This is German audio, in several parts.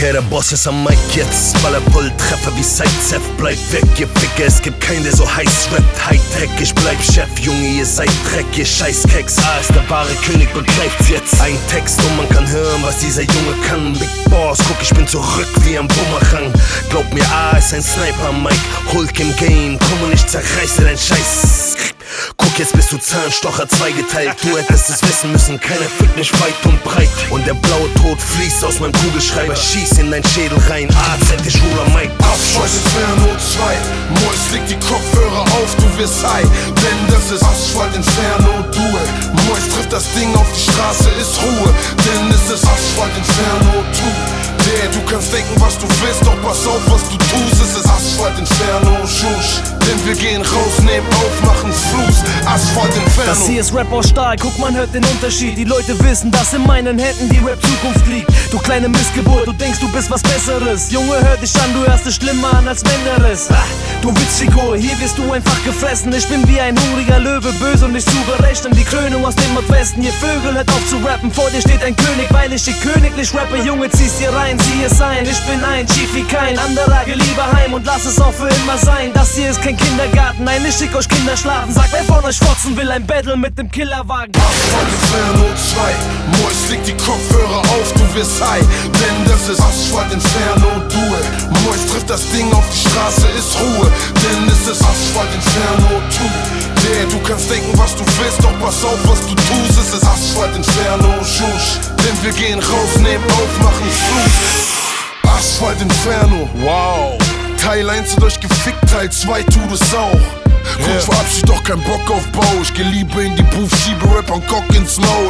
Okay, der Boss ist am Mic jetzt, Ballerpull, Treffer wie Sidestep, bleib weg, ihr Ficker, es gibt keinen, der so heiß rappt, Hightech, ich bleib Chef, Junge, ihr seid Dreck, ihr Scheißkeks, ist der wahre König, begreift's jetzt, ein Text und man kann hören, was dieser Junge kann, Big Boss, guck, ich bin zurück wie ein Bumerang, glaub mir, ist ein Sniper, Mike, Hulk im Game, komm und ich zerreiße dein Scheiß. Guck, jetzt bist du Zahnstocher zweigeteilt. Du hättest es wissen müssen, keiner fickt nicht weit und breit. Und der blaue Tod fließt aus meinem Kugelschreiber. Schieß in dein Schädel rein, AZ, ich Ruler, Mike. Asphalt Inferno 2, Mois, leg die Kopfhörer auf, du wirst high. Denn das ist Asphalt Inferno Duel. Mois trifft das Ding auf die Straße, ist Ruhe. Denn es ist Asphalt Inferno 2. Du kannst denken, was du willst, doch pass auf, was du tust. Es ist Asphalt Inferno Schusch. Denn wir gehen raus, nehmen auf, machen Fluss. Asphalt Inferno. Das hier ist Rap aus Stahl, guck, man hört den Unterschied. Die Leute wissen, dass in meinen Händen die Rap-Zukunft liegt. Du kleine Missgeburt, du denkst, du bist was Besseres. Junge, hör dich an, du hörst es schlimmer an als Menderes. Du Witzfigur, hier wirst du einfach gefressen. Ich bin wie ein hungriger Löwe, böse und nicht zu berechnen. Die Krönung aus dem Nordwesten, ihr Vögel, hört auf zu rappen. Vor dir steht ein König, weil ich hier königlich rappe. Junge, zieh's dir rein, sieh es ein. Ich bin ein Chief wie kein anderer, geh lieber heim und lass es auch für immer sein. Das hier ist kein Kindergarten, nein, ich schick euch Kinder schlafen. Sag, wer von euch fotzen will, ein Battle mit dem Killerwagen. Asphalt Inferno 2, Mois, leg die Kopfhörer auf, du wirst high. Denn das ist Asphalt Inferno Duel. Mois trifft das Ding auf die Straße, ist Ruhe. Denn es ist Asphalt Inferno 2. Du kannst denken, was du willst, doch pass auf, was du tust. Es ist Asphalt Inferno Schusch. Denn wir gehen raus, nehmen auf, machen Fluss. Asphalt Inferno, wow. Teil 1 hat euch gefickt, Teil 2 tut es auch. Guck, verabschied doch kein Bock auf Bau. Ich geh lieber in die Booth, schiebe Rap und Cock ins Maul.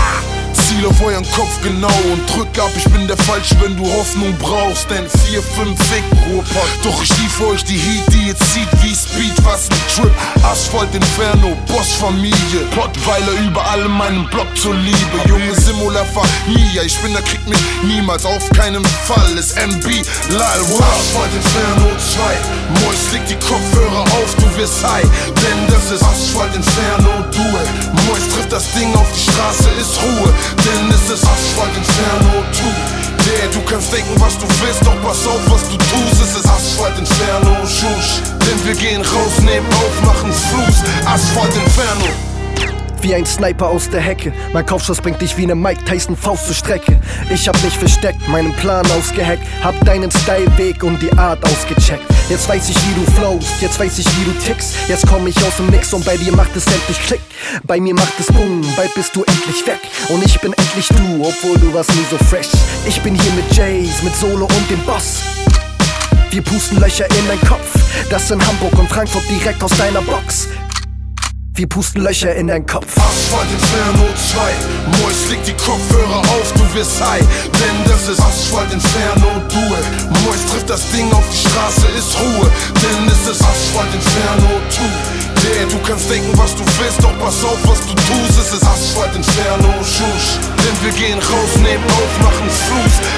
Ziel auf euren Kopf genau und drück ab, ich bin der Falsche, wenn du Hoffnung brauchst. Denn 4, 5 Fick, Ruhrpott. Doch ich lief euch die Heat, die ihr zieht wie Speed, was ein Trip. Asphalt Inferno, Bossfamilie, Pottweiler überall in meinem Block zur Liebe. Junge Simula Familie, ich bin, da kriegt mich niemals, auf keinen Fall. Ist MB, lal, wow. Asphalt Inferno 2, Mois, leg die Kopfhörer auf, du wirst high. Denn das ist Asphalt Inferno Duel. Mois trifft das Ding auf die Straße, ist Ruhe. Denn es ist Asphalt Inferno 2. Du kannst denken, was du willst, doch pass auf, was du tust. Es ist Asphalt Inferno Schusch. Denn wir gehen raus, nehmen auf, machen Fluss. Asphalt Inferno. Wie ein Sniper aus der Hecke. Mein Kopfschuss bringt dich wie ne Mike Tyson Faust zur Strecke. Ich hab mich versteckt, meinen Plan ausgehackt. Hab deinen Styleweg und die Art ausgecheckt. Jetzt weiß ich, wie du flowst, jetzt weiß ich, wie du tickst. Jetzt komm ich aus dem Nix und bei dir macht es endlich Klick. Bei mir macht es Boom, bald bist du endlich weg. Und ich bin endlich du, obwohl du warst nie so fresh. Ich bin hier mit Jays, mit Solo und dem Boss. Wir pusten Löcher in dein Kopf. Das in Hamburg und Frankfurt direkt aus deiner Box. Wir pusten Löcher in deinen Kopf. Asphalt Inferno 2, Mois, leg die Kopfhörer auf, du wirst high. Denn das ist Asphalt Inferno Duel. Mois trifft das Ding auf die Straße, ist Ruhe. Denn es ist Asphalt Inferno 2. Du kannst denken, was du willst, doch pass auf, was du tust. Es ist Asphalt Inferno Schusch. Denn wir gehen raus, nehmen auf, machen Fluss.